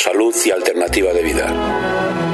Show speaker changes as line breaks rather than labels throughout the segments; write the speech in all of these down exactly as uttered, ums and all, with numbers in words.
salud y alternativa de vida.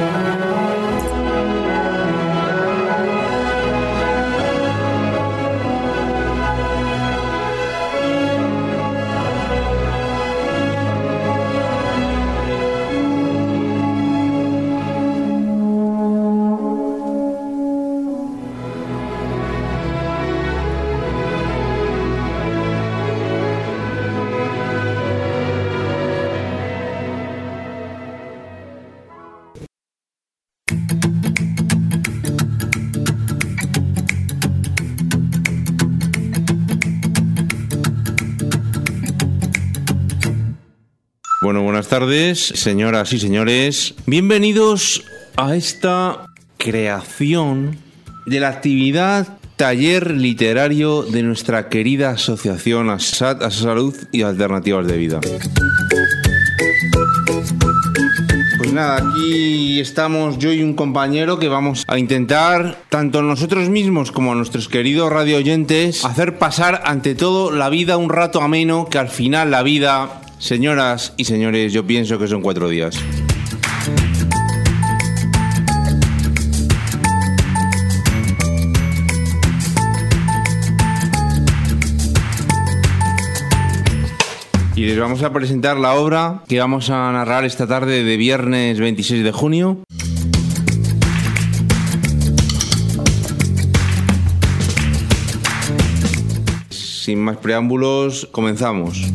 Bueno, buenas tardes, señoras y señores. Bienvenidos a esta creación de la actividad Taller Literario de nuestra querida asociación ASAT, Asa Salud y Alternativas de Vida. Pues nada, aquí estamos yo y un compañero que vamos a intentar, tanto nosotros mismos como a nuestros queridos radio oyentes, hacer pasar ante todo la vida un rato ameno, que al final la vida, señoras y señores, yo pienso que son cuatro días. Y les vamos a presentar la obra que vamos a narrar esta tarde de viernes veintiséis de junio. Sin más preámbulos, comenzamos.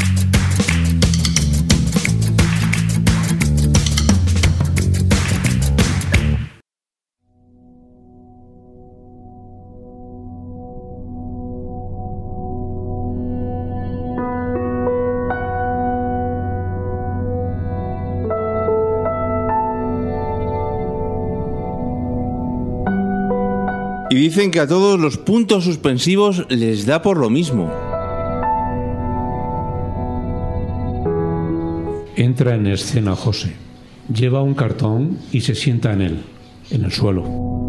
Y dicen que a todos los puntos suspensivos les da por lo mismo.
Entra en escena José. Lleva un cartón y se sienta en él, en el suelo.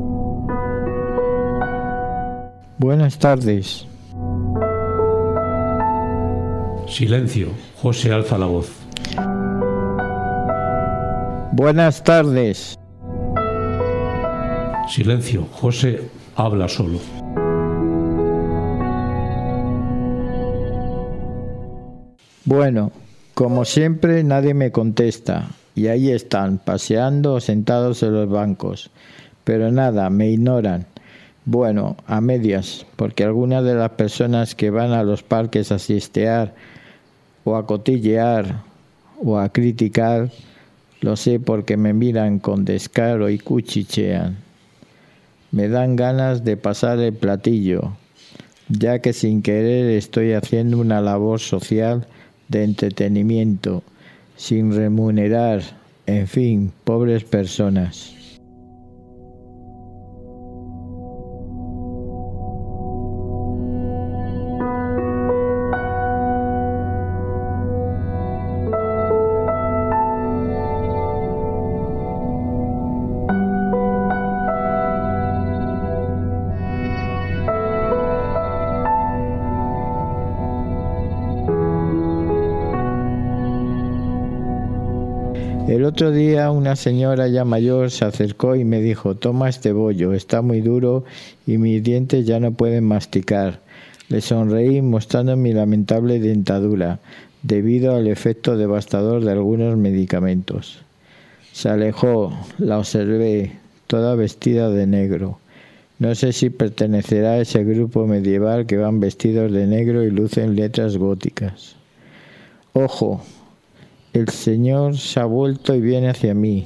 Buenas tardes.
Silencio. José alza la voz.
Buenas tardes.
Silencio. José habla solo.
Bueno, como siempre nadie me contesta y ahí están, paseando o sentados en los bancos. Pero nada, me ignoran. Bueno, a medias, porque algunas de las personas que van a los parques a siestear o a cotillear o a criticar, lo sé porque me miran con descaro y cuchichean. Me dan ganas de pasar el platillo, ya que sin querer estoy haciendo una labor social de entretenimiento, sin remunerar, en fin, pobres personas. El otro día una señora ya mayor se acercó y me dijo: toma este bollo, está muy duro y mis dientes ya no pueden masticar. Le sonreí mostrando mi lamentable dentadura, debido al efecto devastador de algunos medicamentos. Se alejó, la observé, toda vestida de negro. No sé si pertenecerá a ese grupo medieval que van vestidos de negro y lucen letras góticas. Ojo, el señor se ha vuelto y viene hacia mí.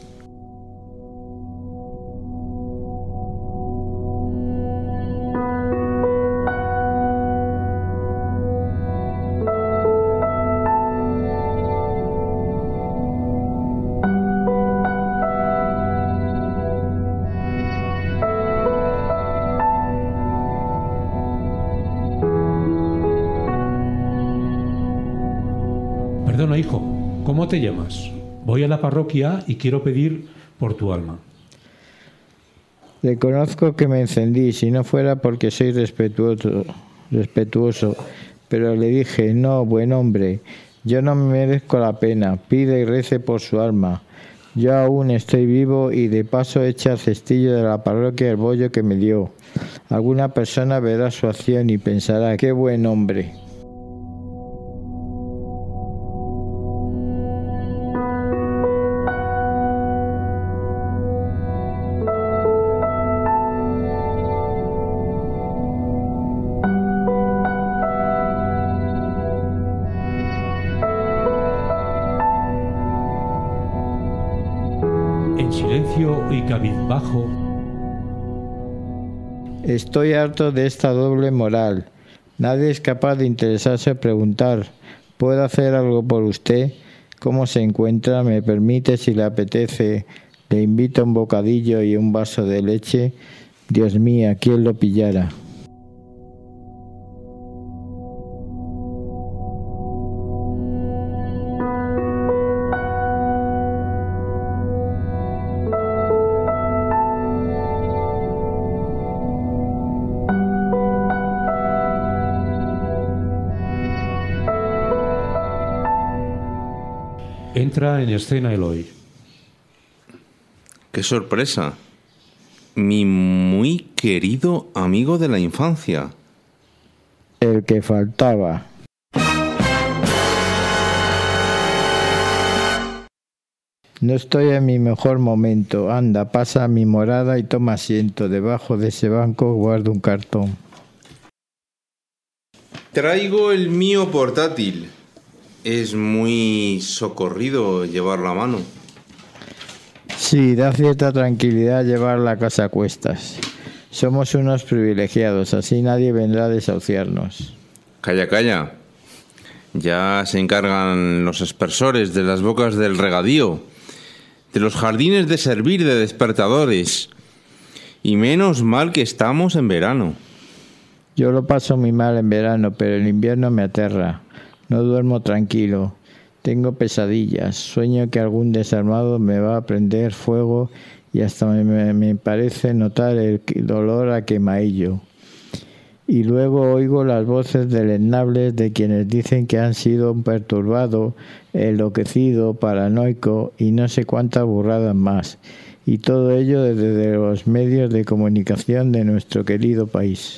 Perdona, hijo, ¿cómo te llamas? Voy a la parroquia y quiero pedir por tu alma.
Reconozco que me encendí, si no fuera porque soy respetuoso, respetuoso, pero le dije: no, buen hombre, Yo no me merezco la pena, pide y rece por su alma. Yo aún estoy vivo y de paso echa al cestillo de la parroquia el bollo que me dio. Alguna persona verá su acción y pensará, qué buen hombre.
En silencio y cabizbajo.
Estoy harto de esta doble moral. Nadie es capaz de interesarse o preguntar, ¿puedo hacer algo por usted? ¿Cómo se encuentra? ¿Me permite si le apetece? ¿Le invito a un bocadillo y un vaso de leche? Dios mío, ¿quién lo pillara?
Entra en escena Eloy.
¡Qué sorpresa! Mi muy querido amigo de la infancia.
El que faltaba. No estoy en mi mejor momento. Anda, pasa a mi morada y toma asiento. Debajo de ese banco guardo un cartón.
Traigo el mío portátil. Es muy socorrido llevarlo a mano.
Sí, da cierta tranquilidad llevar la casa a cuestas. Somos unos privilegiados, así nadie vendrá a desahuciarnos.
Calla, calla. Ya se encargan los aspersores de las bocas del regadío, de los jardines de servir de despertadores. Y menos mal que estamos en verano.
Yo lo paso muy mal en verano, pero el invierno me aterra. No duermo tranquilo, tengo pesadillas, sueño que algún desarmado me va a prender fuego y hasta me, me, me parece notar el dolor a quemaillo. Y luego oigo las voces deleznables de quienes dicen que han sido un perturbado, enloquecido, paranoico y no sé cuántas burradas más. Y todo ello desde los medios de comunicación de nuestro querido país.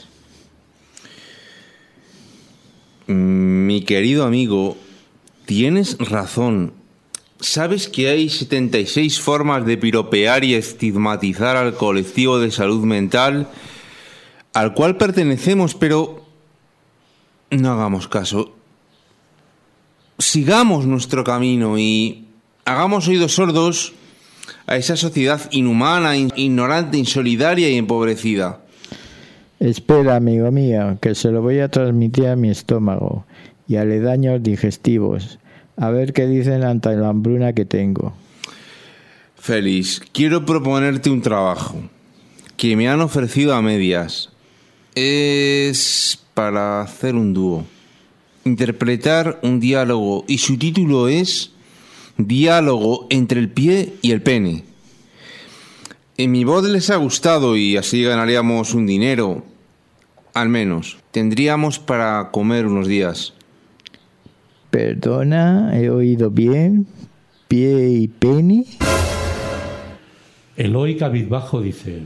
Mi querido amigo, tienes razón. ¿Sabes que hay setenta y seis formas de piropear y estigmatizar al colectivo de salud mental al cual pertenecemos, pero no hagamos caso? Sigamos nuestro camino y hagamos oídos sordos a esa sociedad inhumana, ignorante, insolidaria y empobrecida.
Espera, amigo mío, que se lo voy a transmitir a mi estómago y aledaños digestivos, a ver qué dicen ante la hambruna que tengo.
Félix, quiero proponerte un trabajo que me han ofrecido a medias. Es para hacer un dúo, interpretar un diálogo, y su título es Diálogo entre el pie y el pene. En mi voz les ha gustado y así ganaríamos un dinero. Al menos, tendríamos para comer unos días.
Perdona, ¿he oído bien? ¿Pie y pene?
Eloy cabizbajo dice: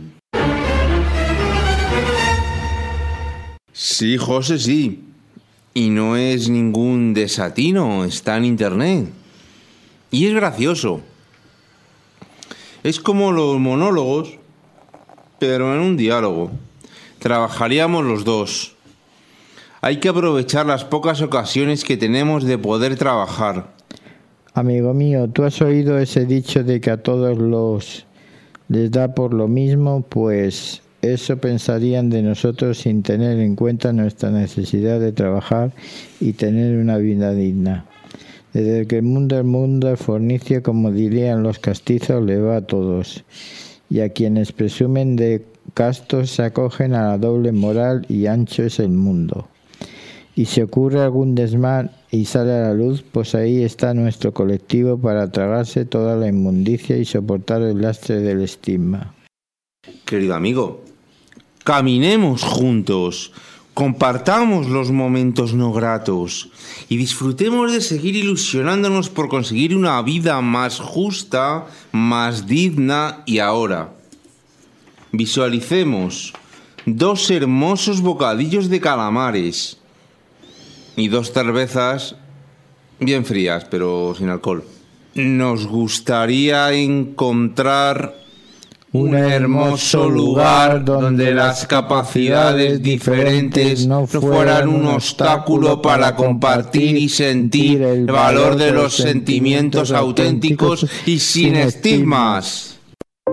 Sí, José, sí. Y no es ningún desatino, está en internet. Y es gracioso. Es como los monólogos, pero en un diálogo. Trabajaríamos los dos. Hay que aprovechar las pocas ocasiones que tenemos de poder trabajar.
Amigo mío, ¿tú has oído ese dicho de que a todos los les da por lo mismo? Pues eso pensarían de nosotros sin tener en cuenta nuestra necesidad de trabajar y tener una vida digna. Desde que el mundo es mundo, el fornicio, como dirían los castizos, le va a todos. Y a quienes presumen de castos se acogen a la doble moral y ancho es el mundo. Y si ocurre algún desmán y sale a la luz, pues ahí está nuestro colectivo para tragarse toda la inmundicia y soportar el lastre del estigma.
Querido amigo, caminemos juntos, Compartamos los momentos no gratos y disfrutemos de seguir ilusionándonos por conseguir una vida más justa, más digna y ahora. Visualicemos dos hermosos bocadillos de calamares y dos cervezas bien frías, pero sin alcohol. Nos gustaría encontrar un hermoso lugar donde las capacidades diferentes no fueran un obstáculo para compartir y sentir el valor de los sentimientos auténticos y sin estigmas.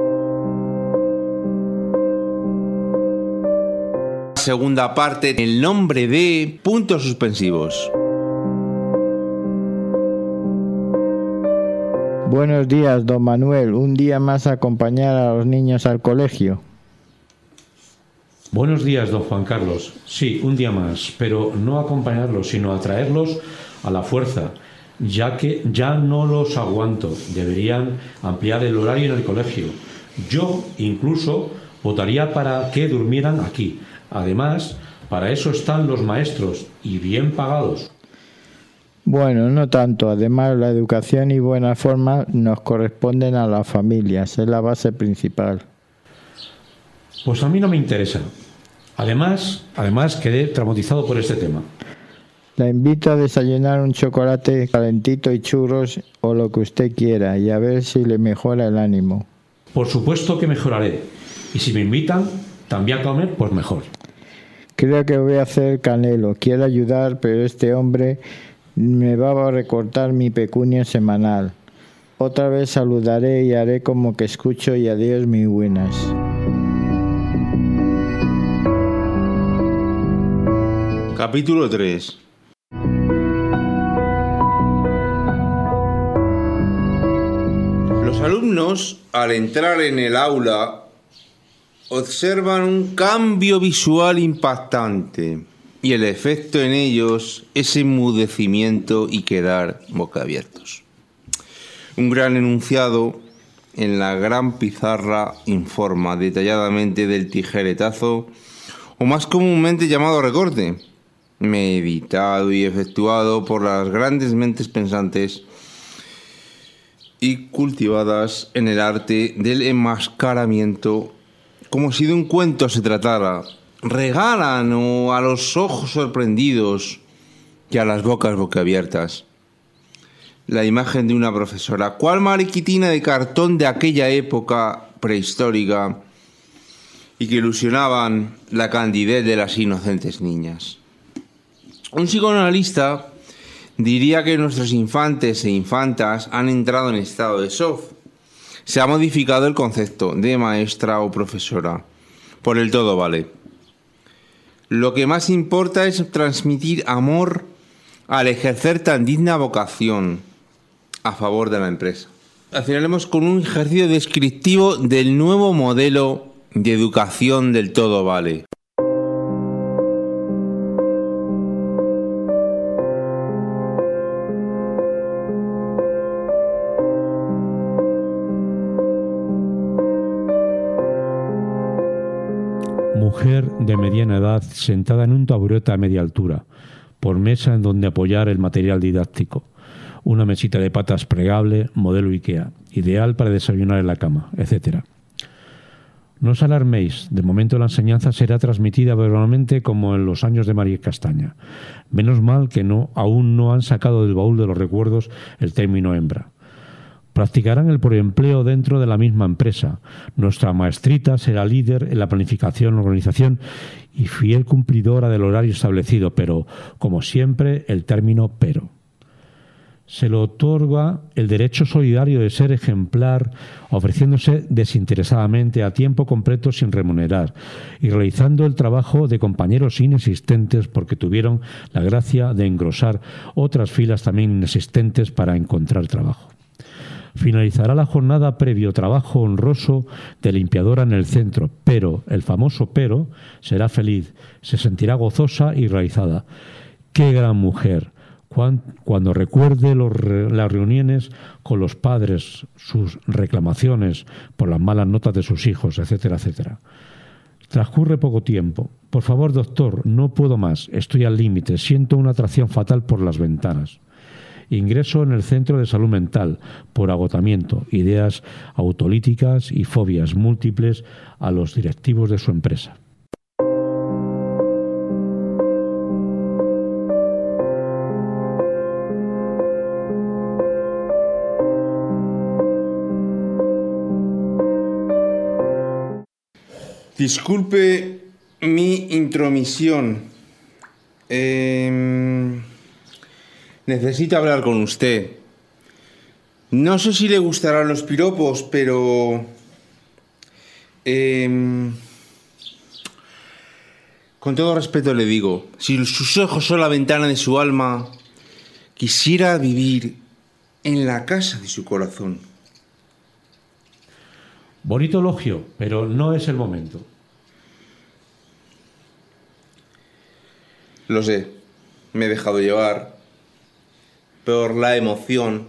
Segunda parte, el nombre de puntos suspensivos.
Buenos días, don Manuel. Un día más a acompañar a los niños al colegio.
Buenos días, don Juan Carlos. Sí, un día más, pero no acompañarlos, sino atraerlos a la fuerza, ya que ya no los aguanto. Deberían ampliar el horario en el colegio. Yo, incluso, votaría para que durmieran aquí. Además, para eso están los maestros, y bien pagados.
Bueno, no tanto. Además, la educación y buena forma nos corresponden a las familias. Es la base principal.
Pues a mí no me interesa. Además, además quedé traumatizado por este tema.
La invito a desayunar un chocolate calentito y churros o lo que usted quiera y a ver si le mejora el ánimo.
Por supuesto que mejoraré. Y si me invitan también a comer, pues mejor.
Creo que voy a hacer canelo. Quiero ayudar, pero este hombre me va a recortar mi pecunio semanal. Otra vez saludaré y haré como que escucho y adiós, muy buenas.
Capítulo tres. Los alumnos, al entrar en el aula, observan un cambio visual impactante. Y el efecto en ellos es enmudecimiento y quedar boquiabiertos. Un gran enunciado en la gran pizarra informa detalladamente del tijeretazo, o más comúnmente llamado recorte, meditado y efectuado por las grandes mentes pensantes y cultivadas en el arte del enmascaramiento, como si de un cuento se tratara. Regalan o a los ojos sorprendidos y a las bocas boquiabiertas la imagen de una profesora, cual mariquitina de cartón de aquella época prehistórica y que ilusionaban la candidez de las inocentes niñas. Un psicoanalista diría que nuestros infantes e infantas han entrado en estado de shock. Se ha modificado el concepto de maestra o profesora por el todo vale. Lo que más importa es transmitir amor al ejercer tan digna vocación a favor de la empresa. Finalizaremos con un ejercicio descriptivo del nuevo modelo de educación del todo vale.
Mujer de mediana edad sentada en un taburete a media altura, por mesa en donde apoyar el material didáctico. Una mesita de patas plegable, modelo IKEA, ideal para desayunar en la cama, etcétera. No os alarméis, de momento la enseñanza será transmitida verbalmente como en los años de María Castaña. Menos mal que no, aún no han sacado del baúl de los recuerdos el término hembra. Practicarán el preempleo dentro de la misma empresa. Nuestra maestrita será líder en la planificación, organización y fiel cumplidora del horario establecido, pero, como siempre, el término pero. Se le otorga el derecho solidario de ser ejemplar, ofreciéndose desinteresadamente a tiempo completo sin remunerar y realizando el trabajo de compañeros inexistentes porque tuvieron la gracia de engrosar otras filas también inexistentes para encontrar trabajo. Finalizará la jornada previo trabajo honroso de limpiadora en el centro, pero, el famoso pero, será feliz, se sentirá gozosa y realizada. ¡Qué gran mujer! Cuando recuerde los re, las reuniones con los padres, sus reclamaciones por las malas notas de sus hijos, etcétera, etcétera. Transcurre poco tiempo. Por favor, doctor, no puedo más. Estoy al límite. Siento una atracción fatal por las ventanas. Ingreso en el centro de salud mental por agotamiento, ideas autolíticas y fobias múltiples a los directivos de su empresa.
Disculpe mi intromisión. Eh, necesito hablar con usted. No sé si le gustarán los piropos, pero... Eh, con todo respeto le digo, si sus ojos son la ventana de su alma, quisiera vivir en la casa de su corazón.
Bonito elogio, pero no es el momento.
Lo sé, me he dejado llevar por la emoción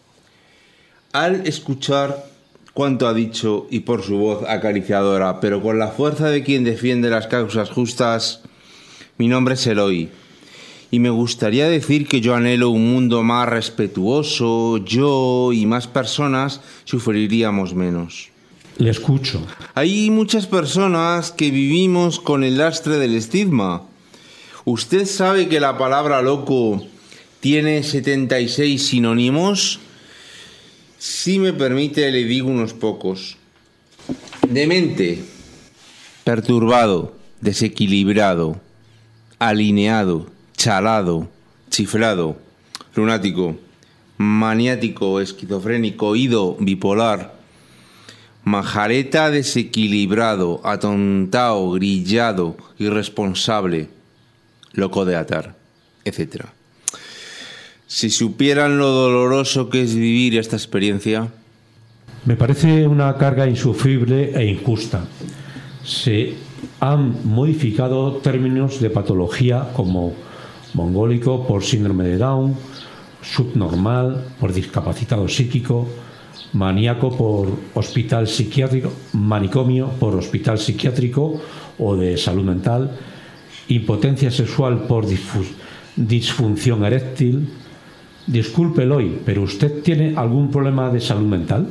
al escuchar cuanto ha dicho y por su voz acariciadora, pero con la fuerza de quien defiende las causas justas. Mi nombre es Eloy y me gustaría decir que yo anhelo un mundo más respetuoso. Yo y más personas sufriríamos menos.
Le escucho.
Hay muchas personas que vivimos con el lastre del estigma. ¿Usted sabe que la palabra loco tiene setenta y seis sinónimos? Si me permite, le digo unos pocos. Demente, perturbado, desequilibrado, alineado, chalado, chiflado, lunático, maniático, esquizofrénico, ido, bipolar, majareta, desequilibrado, atontado, grillado, irresponsable, loco de atar, etcétera. Si supieran lo doloroso que es vivir esta experiencia...
Me parece una carga insufrible e injusta. Se han modificado términos de patología como mongólico por síndrome de Down, subnormal por discapacitado psíquico, maníaco por hospital psiquiátrico, manicomio por hospital psiquiátrico o de salud mental, impotencia sexual por disfunción eréctil. Disculpe, Eloy, ¿pero usted tiene algún problema de salud mental?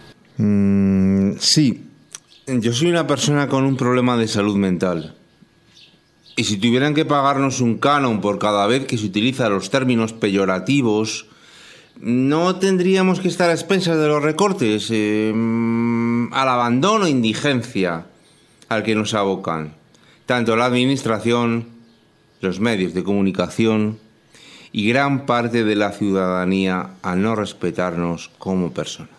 Mm, sí, yo soy una persona con un problema de salud mental. Y si tuvieran que pagarnos un canon por cada vez que se utilizan los términos peyorativos, no tendríamos que estar a expensas de los recortes, eh, al abandono e indigencia al que nos abocan tanto la administración, los medios de comunicación y gran parte de la ciudadanía al no respetarnos como personas.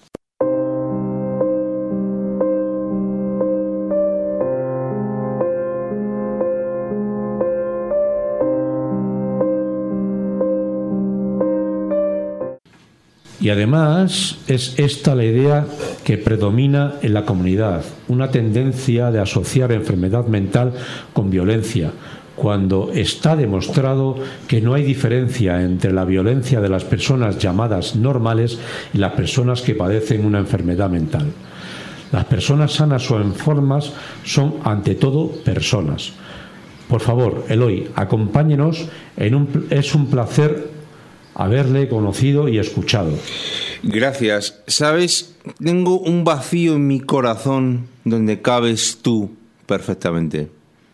Y además es esta la idea que predomina en la comunidad, una tendencia de asociar enfermedad mental con violencia, cuando está demostrado que no hay diferencia entre la violencia de las personas llamadas normales y las personas que padecen una enfermedad mental. Las personas sanas o enfermas son ante todo personas. Por favor, Eloy, acompáñenos. En un, es un placer haberle conocido y escuchado.
Gracias. Sabes, tengo un vacío en mi corazón donde cabes tú perfectamente.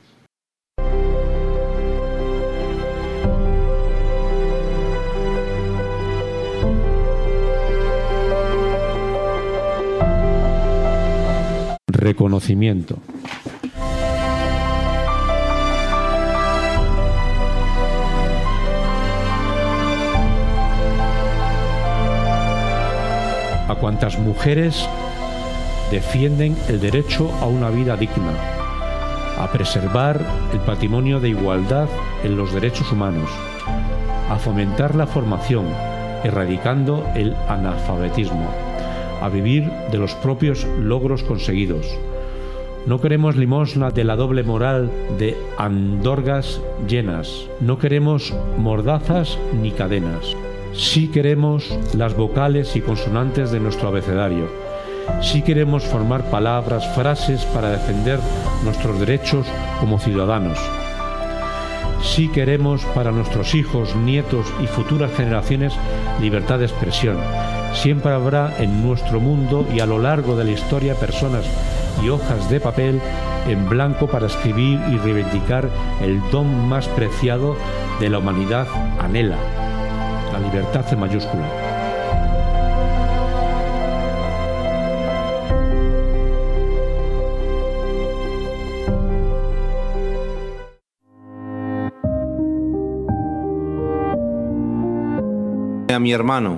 Reconocimiento. A cuantas mujeres defienden el derecho a una vida digna, a preservar el patrimonio de igualdad en los derechos humanos, a fomentar la formación, erradicando el analfabetismo, a vivir de los propios logros conseguidos. No queremos limosna de la doble moral de andorgas llenas. No queremos mordazas ni cadenas. Sí queremos las vocales y consonantes de nuestro abecedario. Sí queremos formar palabras, frases para defender nuestros derechos como ciudadanos. Sí queremos para nuestros hijos, nietos y futuras generaciones libertad de expresión. Siempre habrá en nuestro mundo y a lo largo de la historia personas y hojas de papel en blanco para escribir y reivindicar el don más preciado de la humanidad anhela, la libertad en mayúscula.
A mi hermano.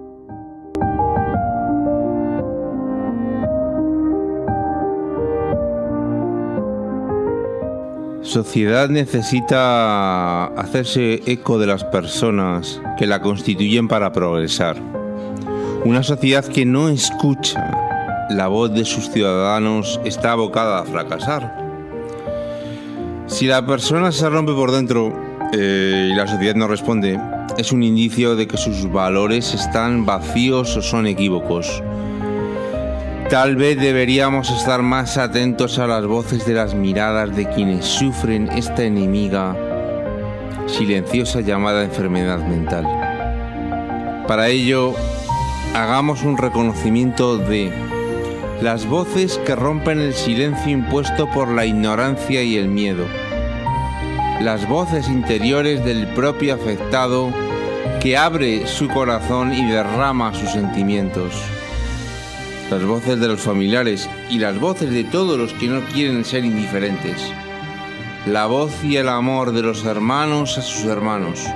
Sociedad necesita hacerse eco de las personas que la constituyen para progresar. Una sociedad que no escucha la voz de sus ciudadanos está abocada a fracasar. Si la persona se rompe por dentro eh, y la sociedad no responde, es un indicio de que sus valores están vacíos o son equívocos. Tal vez deberíamos estar más atentos a las voces de las miradas de quienes sufren esta enemiga silenciosa llamada enfermedad mental. Para ello, hagamos un reconocimiento de las voces que rompen el silencio impuesto por la ignorancia y el miedo, las voces interiores del propio afectado que abre su corazón y derrama sus sentimientos, las voces de los familiares y las voces de todos los que no quieren ser indiferentes, la voz y el amor de los hermanos a sus hermanos.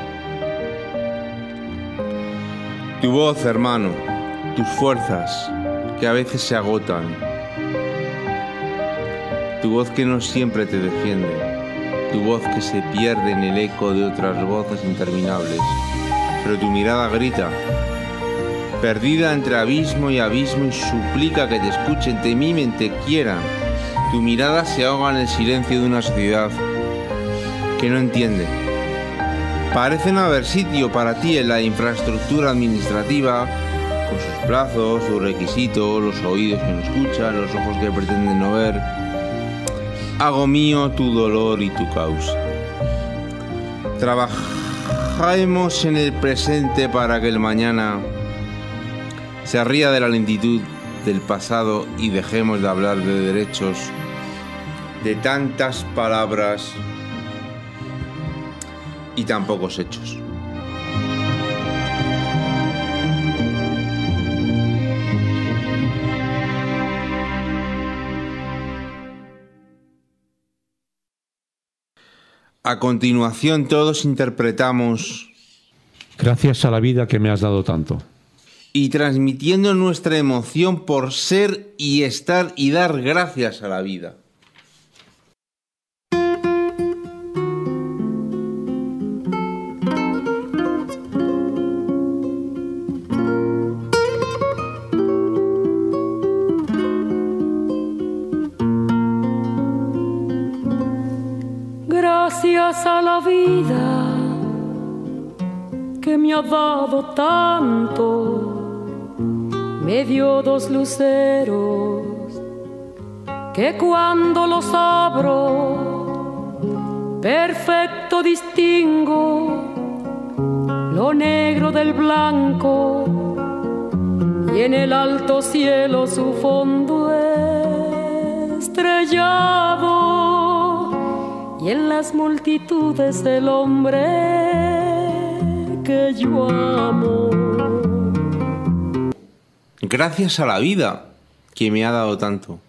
Tu voz, hermano, tus fuerzas, que a veces se agotan, tu voz que no siempre te defiende, tu voz que se pierde en el eco de otras voces interminables, pero tu mirada grita, perdida entre abismo y abismo, y suplica que te escuchen, te mimen, te quieran. Tu mirada se ahoga en el silencio de una sociedad que no entiende. Parece no haber sitio para ti en la infraestructura administrativa, con sus plazos, sus requisitos, los oídos que no escuchan, los ojos que pretenden no ver. Hago mío tu dolor y tu causa. Trabajemos en el presente para que el mañana se ría de la lentitud del pasado y dejemos de hablar de derechos, de tantas palabras y tan pocos hechos. A continuación todos interpretamos
Gracias a la vida que me has dado tanto.
Y transmitiendo nuestra emoción por ser y estar y dar gracias a la vida.
Gracias a la vida que me ha dado tanto. Me dio dos luceros que cuando los abro perfecto distingo lo negro del blanco, y en el alto cielo su fondo estrellado, y en las multitudes el hombre que yo amo.
Gracias a la vida que me ha dado tanto.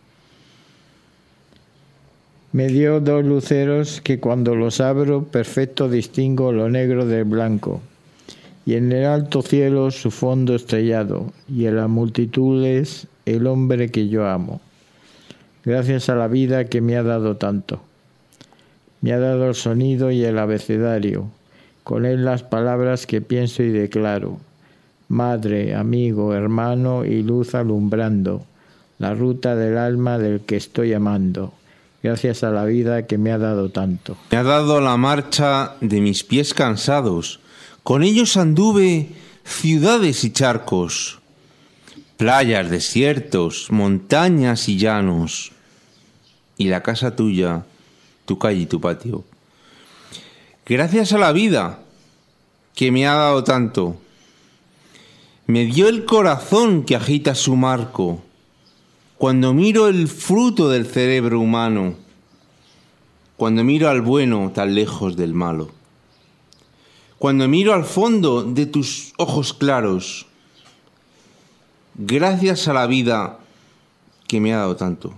Me dio dos luceros que cuando los abro perfecto distingo lo negro del blanco, y en el alto cielo su fondo estrellado, y en las multitudes el hombre que yo amo. Gracias a la vida que me ha dado tanto. Me ha dado el sonido y el abecedario, con él las palabras que pienso y declaro. Madre, amigo, hermano y luz alumbrando la ruta del alma del que estoy amando. Gracias a la vida que me ha dado tanto.
Me ha dado la marcha de mis pies cansados. Con ellos anduve ciudades y charcos. playas, desiertos, montañas y llanos, y la casa tuya, tu calle y tu patio. Gracias a la vida que me ha dado tanto, me dio el corazón que agita su marco, cuando miro el fruto del cerebro humano, cuando miro al bueno tan lejos del malo, cuando miro al fondo de tus ojos claros, gracias a la vida que me ha dado tanto.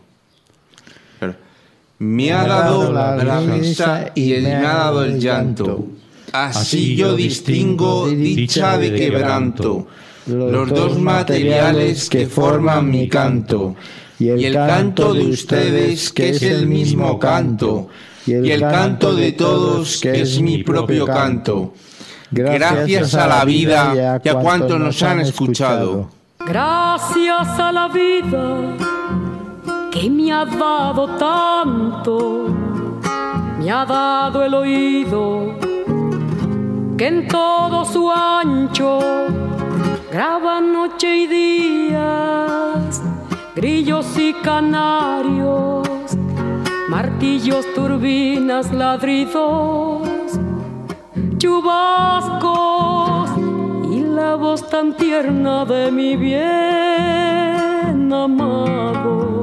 Me ha dado la risa y me ha dado el llanto. Así yo distingo dicha de quebranto, los dos materiales que forman mi canto, y el canto de ustedes que es el mismo canto, y el canto de todos que es mi propio canto. Gracias a la vida y a cuantos nos han escuchado.
Gracias a la vida que me ha dado tanto, me ha dado el oído que en todo su ancho graba noche y días, grillos y canarios, martillos, turbinas, ladridos, chubascos y la voz tan tierna de mi bien amado.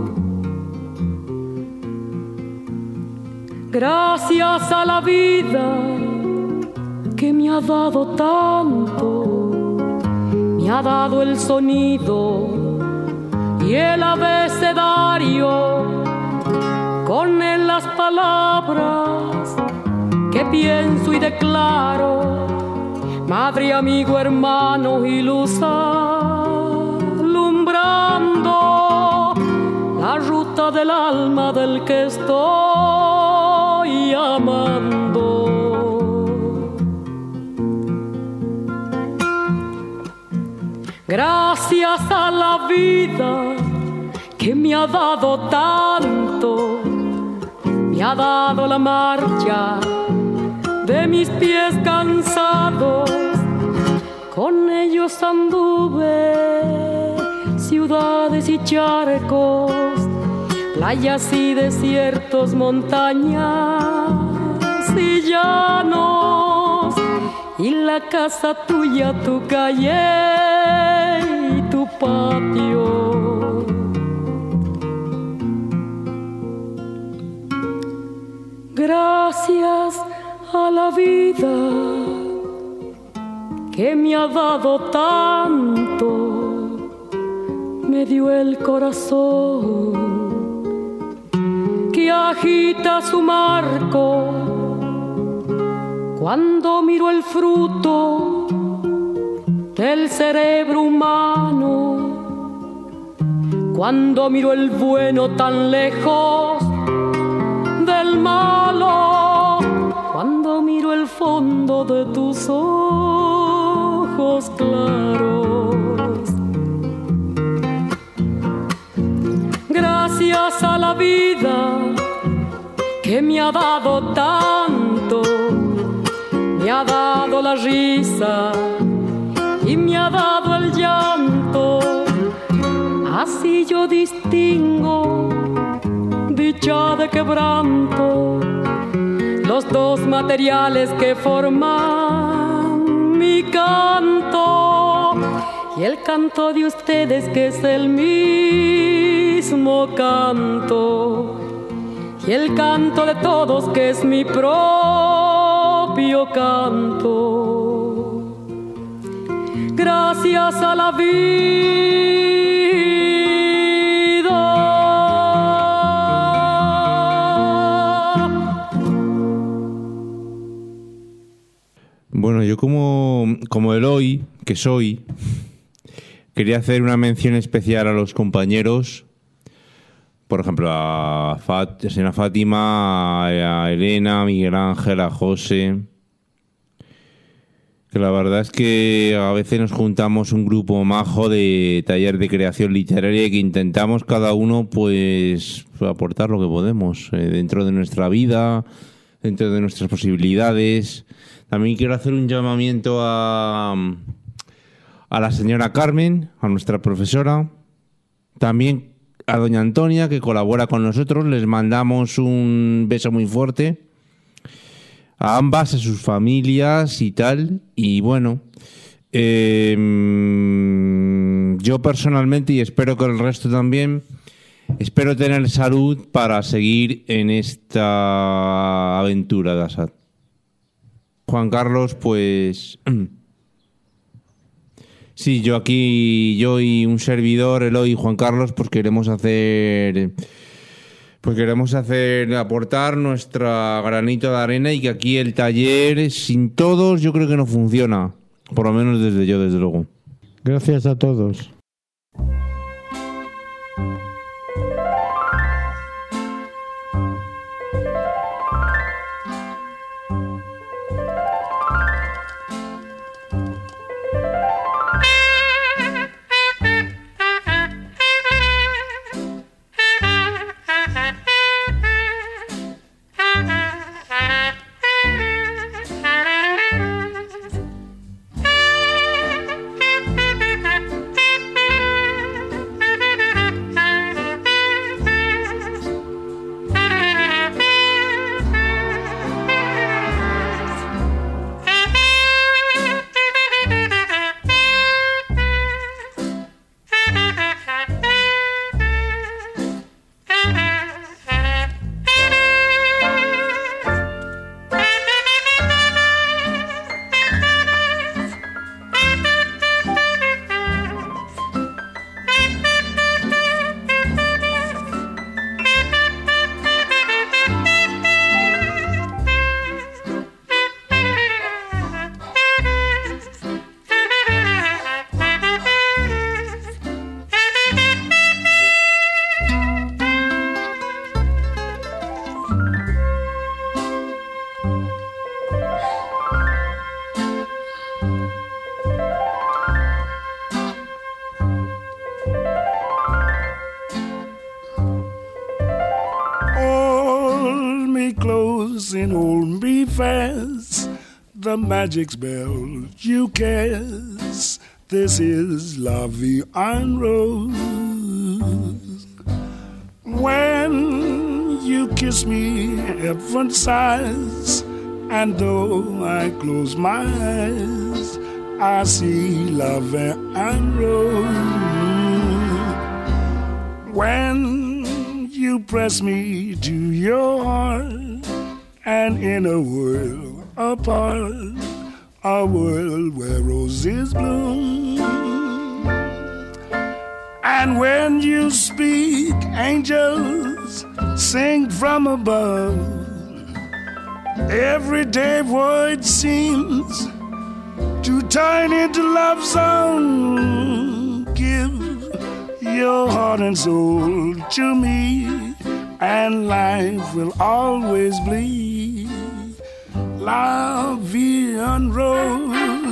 Gracias a la vida que me ha dado tanto, me ha dado el sonido y el abecedario, con él las palabras que pienso y declaro, madre, amigo, hermano y luz alumbrando la ruta del alma del que estoy amando. Gracias a la vida que me ha dado tanto, me ha dado la marcha de mis pies cansados, con ellos anduve ciudades y charcos, playas y desiertos, montañas y llanos, y la casa tuya, tu calle y tu patio. Gracias a la vida que me ha dado tanto, me dio el corazón que agita su marco, cuando miro el fruto del cerebro humano, cuando miro el bueno tan lejos del malo, cuando miro el fondo de tus ojos claros. Gracias a la vida que me ha dado tanto, me ha dado la risa y me ha dado el llanto, así yo distingo dicha de quebranto, los dos materiales que forman mi canto, y el canto de ustedes que es el mismo canto, y el canto de todos que es mi propio canto. Gracias a la vida.
Bueno, yo como, como Eloy, que soy, quería hacer una mención especial a los compañeros, por ejemplo, a, Fat, a señora Fátima, a Elena, a Miguel Ángel, a José, que la verdad es que a veces nos juntamos un grupo majo de taller de creación literaria y que intentamos cada uno pues aportar lo que podemos eh, dentro de nuestra vida, dentro de nuestras posibilidades. También quiero hacer un llamamiento a, a la señora Carmen, a nuestra profesora, también a doña Antonia, que colabora con nosotros. Les mandamos un beso muy fuerte a ambas, a sus familias y tal. Y bueno, eh, yo personalmente, y espero que el resto también, espero tener salud para seguir en esta aventura de Assad. Juan Carlos, pues sí, yo aquí, yo y un servidor, Eloy y Juan Carlos, pues queremos hacer, pues queremos hacer, aportar nuestra granito de arena, y que aquí el taller, sin todos, yo creo que no funciona, por lo menos desde yo, desde luego.
Gracias a todos.
And hold me fast, the magic spell you cast. This is La Vie en Rose. When you kiss me, heaven sighs, and though I close my eyes, I see La Vie en Rose. When you press me to your heart, and in a world apart, a world where roses bloom. And when you speak, angels sing from above. Everyday void seems to turn into love song. Give your heart and soul to me, and life will always bleed La Vie en Rose.